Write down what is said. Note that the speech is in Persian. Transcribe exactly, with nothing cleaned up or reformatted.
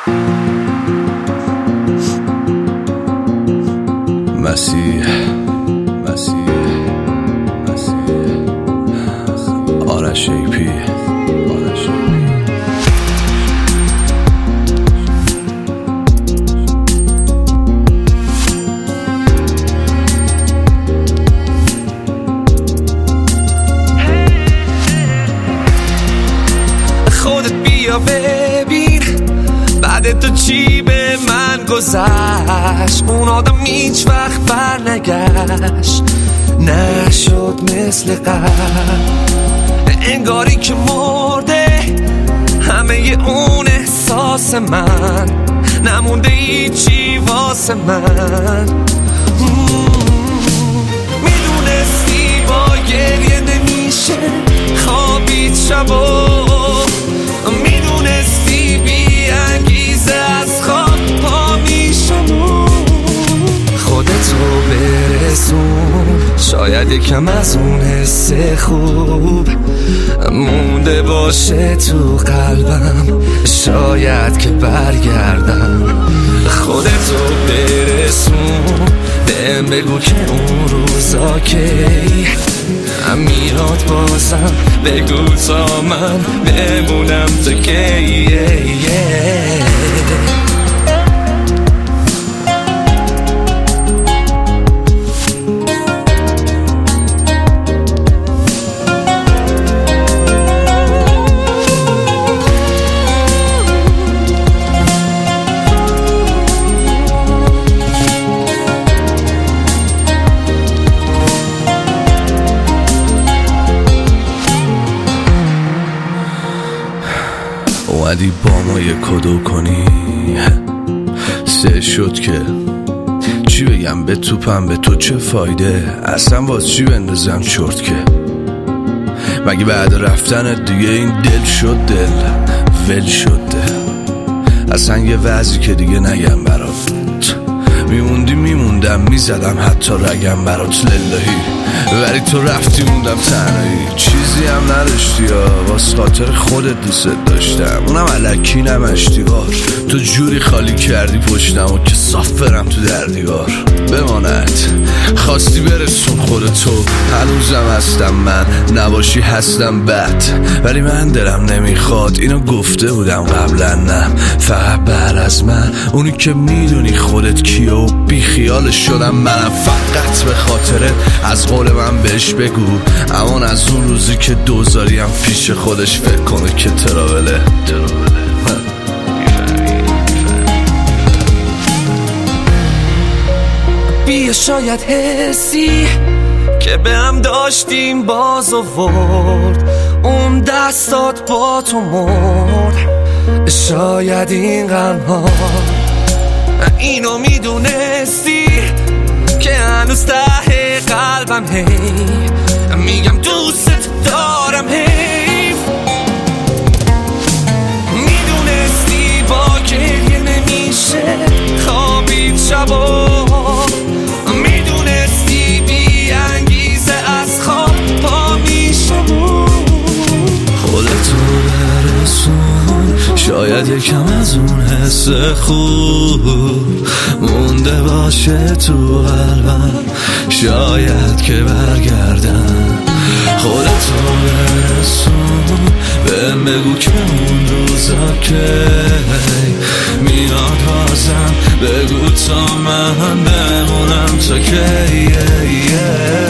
مسیح مسیح مسیح آرش ای پی آرش ای پی خودت بیا ببین بعد تو چی به من گذشت. اون آدم هیچ وقت بر نگشت، نشد مثل قبل، انگاری که مرده همه اون احساس من، نمونده هیچی واسه من. میدونستی با گریه نمیشه خوابید شبا، میدونستی بی انگیزه از خواب پا میشم. خودتو برسون، شاید یکم از اون حس خوب مونده باشه تو قلبم، شاید که برگردم. خودتو برسون، بهم بگو که اون روزا کی میاد بازم، بگو تا من بمونم تا کی. اومدی با ما یه کدو کنی، سه شد که چی بگم به توپم، به تو چه فایده، اصلا باز چی بندازم چرت که مگه بعد رفتن دیگه این دل شد دل ول شد دل. اصلا یه وضعی که دیگه نگم برات، میموندی میموندم میزدم حتی رگم برات للهی، ولی تو رفتی موندم تنهایی، چیزی هم نداشتی یا واس خاطر خودت دوست داشتم، اونم الکی نمشتیگار، تو جوری خالی کردی پشتم و که صاف برم تو در دیوار. بماند خواستی برسون خودتو، هنوزم هستم من، نباشی هستم بد، ولی من دلم نمیخواد، اینو گفته بودم قبلا، نه فقط بعد از من، اونی که میدونی خودت کیه و بی خیالش شدم منم، فقط به خاطرت از قول من بهش بگو امان از اون روزی که دوزاریم پیش خودش فکر کنه که تراوله تراوله. بیا شاید حسی که به هم داشتیم باز آورد، اون دستات با تو مرد، شاید این غمها اینو میدونستی که هنوز ته قلبم هی میگم دوست دارم، هی میدونستی با گریه نمیشه خوابید شبا، میدونستی بی انگیزه از خواب پا میشم. خودتو برسون، شاید یکم از اون حس خوب مونده باشه تو قلبم، شاید که برگردم. خودتو برسون، بهم بگو که اون روزا که میاد بازم، بگو تا من بمونم تا که